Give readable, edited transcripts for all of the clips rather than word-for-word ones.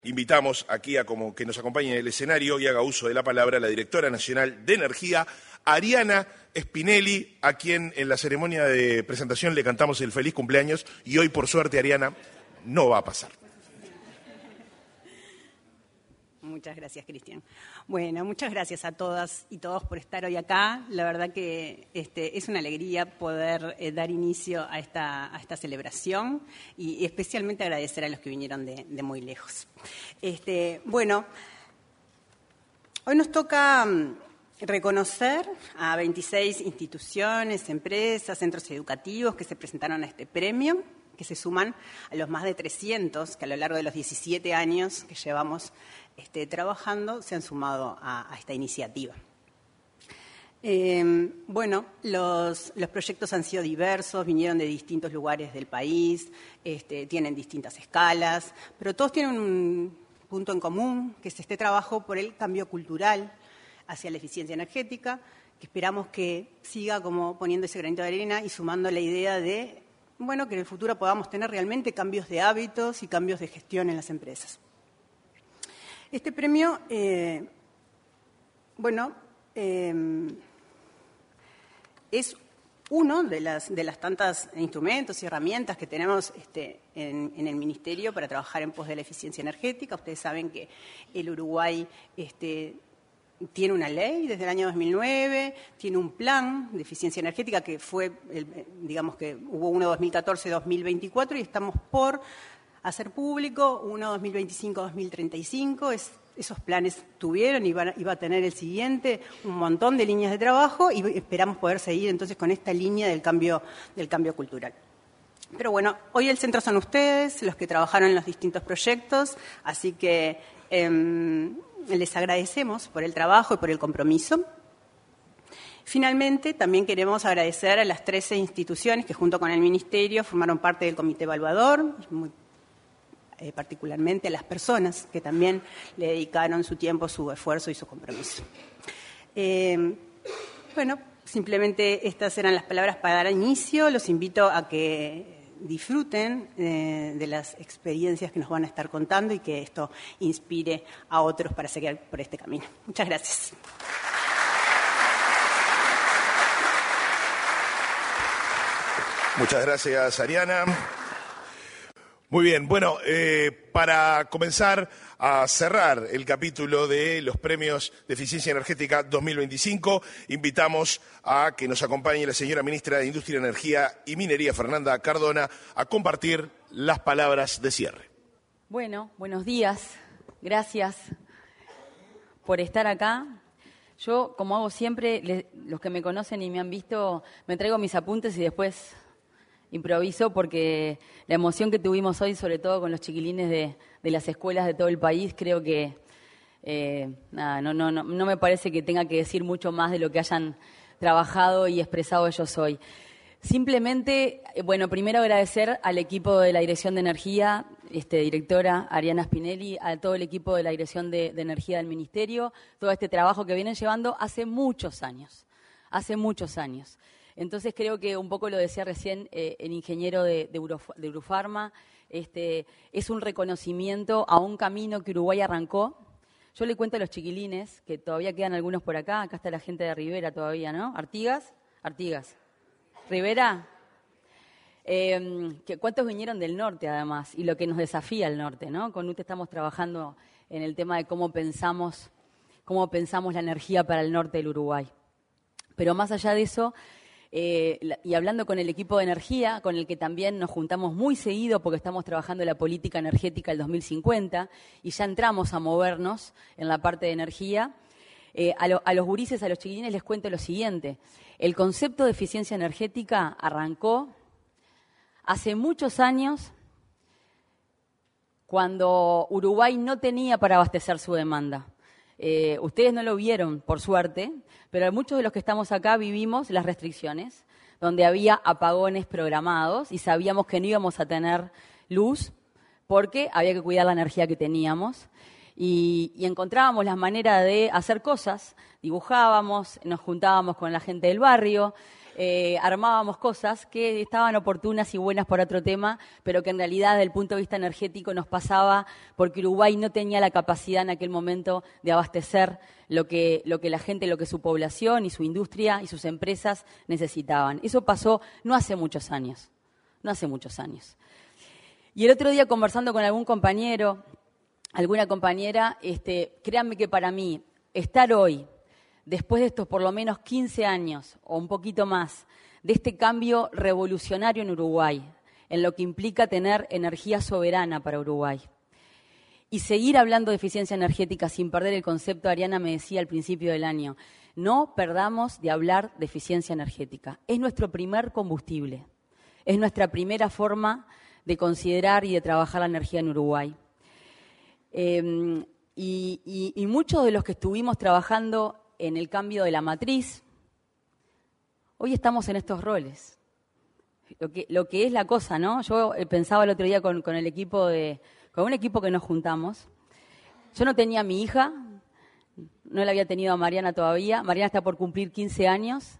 Invitamos aquí a como que nos acompañe en el escenario y haga uso de la palabra la directora nacional de Energía, Ariana Spinelli, a quien en la ceremonia de presentación le cantamos el feliz cumpleaños y hoy, por suerte, Ariana, no va a pasar. Muchas gracias, Cristian. Bueno, muchas gracias a todas y todos por estar hoy acá. La verdad que es una alegría poder dar inicio a esta celebración y especialmente agradecer a los que vinieron de muy lejos. Bueno, hoy nos toca reconocer a 26 instituciones, empresas, centros educativos que se presentaron a este premio, que se suman a los más de 300 que a lo largo de los 17 años que llevamos trabajando se han sumado a esta iniciativa. Bueno, los proyectos han sido diversos, vinieron de distintos lugares del país, tienen distintas escalas, pero todos tienen un punto en común, que es este trabajo por el cambio cultural hacia la eficiencia energética, que esperamos que siga como poniendo ese granito de arena y sumando la idea de, bueno, que en el futuro podamos tener realmente cambios de hábitos y cambios de gestión en las empresas. Este premio, es uno de las tantas instrumentos y herramientas que tenemos en el Ministerio para trabajar en pos de la eficiencia energética. Ustedes saben que el Uruguay tiene una ley desde el año 2009, tiene un plan de eficiencia energética que fue, digamos que hubo uno 2014-2024 y estamos por hacer público uno 2025-2035. Esos planes tuvieron y va a tener el siguiente un montón de líneas de trabajo y esperamos poder seguir entonces con esta línea del cambio cultural. Pero bueno, hoy el centro son ustedes, los que trabajaron en los distintos proyectos, así que les agradecemos por el trabajo y por el compromiso. Finalmente, también queremos agradecer a las 13 instituciones que junto con el Ministerio formaron parte del comité evaluador, particularmente a las personas que también le dedicaron su tiempo, su esfuerzo y su compromiso. Bueno, simplemente estas eran las palabras para dar inicio. Los invito a que disfruten de las experiencias que nos van a estar contando y que esto inspire a otros para seguir por este camino. Muchas gracias. Muchas gracias, Ariana. Muy bien, bueno, para comenzar a cerrar el capítulo de los premios de eficiencia energética 2025, invitamos a que nos acompañe la señora ministra de Industria, Energía y Minería, Fernanda Cardona, a compartir las palabras de cierre. Bueno, buenos días, gracias por estar acá. Yo, como hago siempre, los que me conocen y me han visto, me traigo mis apuntes y después improviso porque la emoción que tuvimos hoy, sobre todo con los chiquilines de las escuelas de todo el país, creo que no me parece que tenga que decir mucho más de lo que hayan trabajado y expresado ellos hoy. Simplemente, bueno, primero agradecer al equipo de la Dirección de Energía, directora Ariana Spinelli, a todo el equipo de la Dirección de Energía del Ministerio, todo este trabajo que vienen llevando hace muchos años. Entonces creo que un poco lo decía recién el ingeniero de Eurofarma, es un reconocimiento a un camino que Uruguay arrancó. Yo le cuento a los chiquilines, que todavía quedan algunos por acá está la gente de Rivera todavía, ¿no? Artigas. ¿Rivera? ¿Cuántos vinieron del norte además? Y lo que nos desafía el norte, ¿no? Con UTE estamos trabajando en el tema de cómo pensamos la energía para el norte del Uruguay. Pero más allá de eso, y hablando con el equipo de energía, con el que también nos juntamos muy seguido porque estamos trabajando la política energética del 2050 y ya entramos a movernos en la parte de energía, a los gurises, a los chiquilines les cuento lo siguiente. El concepto de eficiencia energética arrancó hace muchos años cuando Uruguay no tenía para abastecer su demanda. Ustedes no lo vieron, por suerte, pero muchos de los que estamos acá vivimos las restricciones, donde había apagones programados y sabíamos que no íbamos a tener luz porque había que cuidar la energía que teníamos. Y encontrábamos la manera de hacer cosas, dibujábamos, nos juntábamos con la gente del barrio, armábamos cosas que estaban oportunas y buenas para otro tema, pero que en realidad desde el punto de vista energético nos pasaba porque Uruguay no tenía la capacidad en aquel momento de abastecer lo que la gente, lo que su población y su industria y sus empresas necesitaban. Eso pasó no hace muchos años. Y el otro día conversando con algún compañero, alguna compañera, créanme que para mí estar hoy, después de estos por lo menos 15 años o un poquito más, de este cambio revolucionario en Uruguay, en lo que implica tener energía soberana para Uruguay, y seguir hablando de eficiencia energética sin perder el concepto, Ariana me decía al principio del año, no perdamos de hablar de eficiencia energética. Es nuestro primer combustible, es nuestra primera forma de considerar y de trabajar la energía en Uruguay. Y muchos de los que estuvimos trabajando en el cambio de la matriz, hoy estamos en estos roles. Lo que es la cosa, ¿no? Yo pensaba el otro día con un equipo que nos juntamos. Yo no tenía a mi hija, no la había tenido a Mariana todavía. Mariana está por cumplir 15 años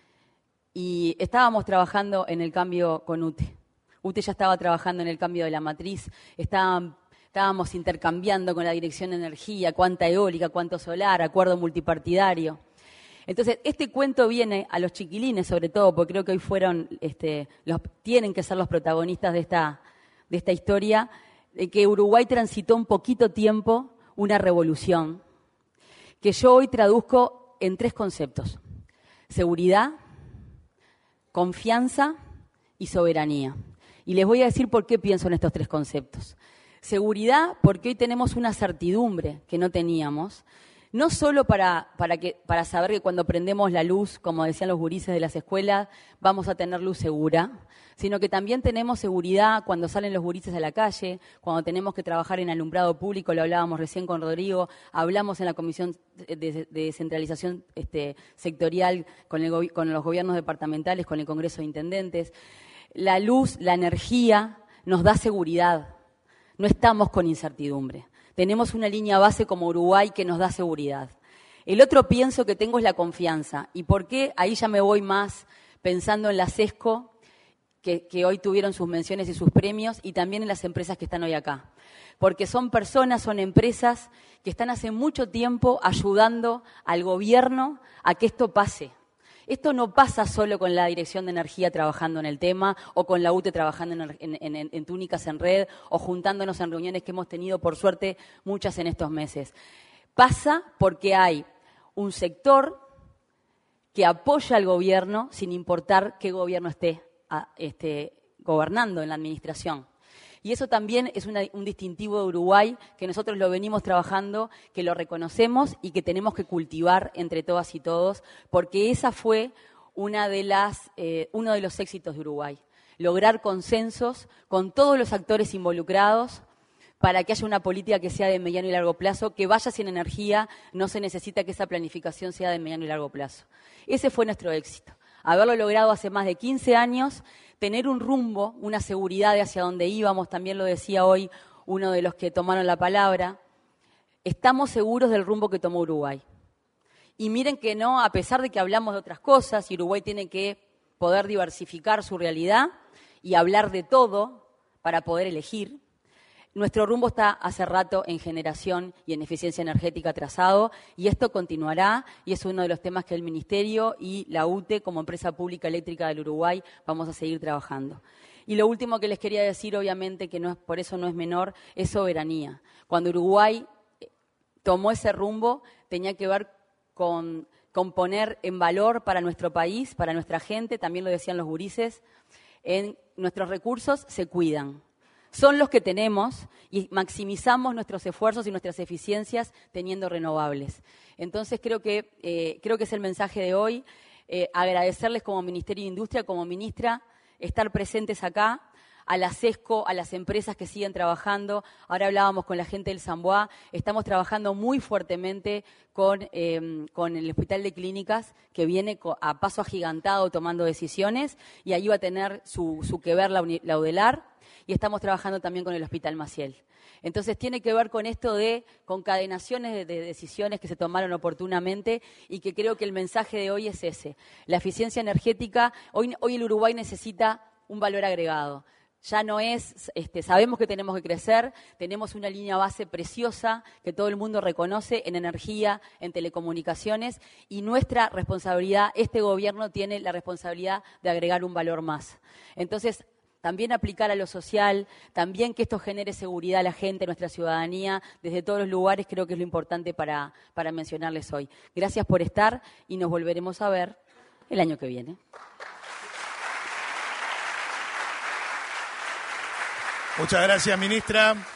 y estábamos trabajando en el cambio con UTE. UTE ya estaba trabajando en el cambio de la matriz, estábamos intercambiando con la Dirección de Energía, cuánta eólica, cuánto solar, acuerdo multipartidario. Entonces, este cuento viene a los chiquilines, sobre todo, porque creo que hoy tienen que ser los protagonistas de esta historia, de que Uruguay transitó un poquito tiempo una revolución, que yo hoy traduzco en 3 conceptos: seguridad, confianza y soberanía. Y les voy a decir por qué pienso en estos 3 conceptos. Seguridad, porque hoy tenemos una certidumbre que no teníamos, no solo para saber que cuando prendemos la luz, como decían los gurises de las escuelas, vamos a tener luz segura, sino que también tenemos seguridad cuando salen los gurises a la calle, cuando tenemos que trabajar en alumbrado público, lo hablábamos recién con Rodrigo, hablamos en la Comisión de Descentralización sectorial con los gobiernos departamentales, con el Congreso de Intendentes. La luz, la energía nos da seguridad, no estamos con incertidumbre. Tenemos una línea base como Uruguay que nos da seguridad. El otro pienso que tengo es la confianza. ¿Y por qué? Ahí ya me voy más pensando en la SESCO, que hoy tuvieron sus menciones y sus premios, y también en las empresas que están hoy acá. Porque son personas, son empresas que están hace mucho tiempo ayudando al gobierno a que esto pase. Esto no pasa solo con la Dirección de Energía trabajando en el tema o con la UTE trabajando en Túnicas en Red o juntándonos en reuniones que hemos tenido, por suerte, muchas en estos meses. Pasa porque hay un sector que apoya al gobierno sin importar qué gobierno esté gobernando en la administración. Y eso también es un distintivo de Uruguay que nosotros lo venimos trabajando, que lo reconocemos y que tenemos que cultivar entre todas y todos, porque esa fue uno de los éxitos de Uruguay. Lograr consensos con todos los actores involucrados para que haya una política que sea de mediano y largo plazo, que vaya sin energía, no se necesita que esa planificación sea de mediano y largo plazo. Ese fue nuestro éxito. Haberlo logrado hace más de 15 años, tener un rumbo, una seguridad de hacia dónde íbamos, también lo decía hoy uno de los que tomaron la palabra, estamos seguros del rumbo que tomó Uruguay. Y miren que no, a pesar de que hablamos de otras cosas, y Uruguay tiene que poder diversificar su realidad y hablar de todo para poder elegir, nuestro rumbo está hace rato en generación y en eficiencia energética trazado, y esto continuará, y es uno de los temas que el Ministerio y la UTE, como empresa pública eléctrica del Uruguay, vamos a seguir trabajando. Y lo último que les quería decir, obviamente, que por eso no es menor, es soberanía. Cuando Uruguay tomó ese rumbo, tenía que ver con poner en valor para nuestro país, para nuestra gente, también lo decían los gurises, en nuestros recursos se cuidan. Son los que tenemos y maximizamos nuestros esfuerzos y nuestras eficiencias teniendo renovables. Entonces creo que es el mensaje de hoy, agradecerles como Ministerio de Industria, como ministra, estar presentes acá, a la SESCO, a las empresas que siguen trabajando. Ahora hablábamos con la gente del Samboa, estamos trabajando muy fuertemente con el Hospital de Clínicas, que viene a paso agigantado tomando decisiones, y ahí va a tener su que ver la UDELAR, y estamos trabajando también con el Hospital Maciel. Entonces tiene que ver con esto de concadenaciones de decisiones que se tomaron oportunamente, y que creo que el mensaje de hoy es ese. La eficiencia energética, hoy el Uruguay necesita un valor agregado. Ya no es, sabemos que tenemos que crecer, tenemos una línea base preciosa que todo el mundo reconoce en energía, en telecomunicaciones, y nuestra responsabilidad, este gobierno tiene la responsabilidad de agregar un valor más. Entonces, también aplicar a lo social, también que esto genere seguridad a la gente, a nuestra ciudadanía, desde todos los lugares, creo que es lo importante para mencionarles hoy. Gracias por estar y nos volveremos a ver el año que viene. Muchas gracias, ministra.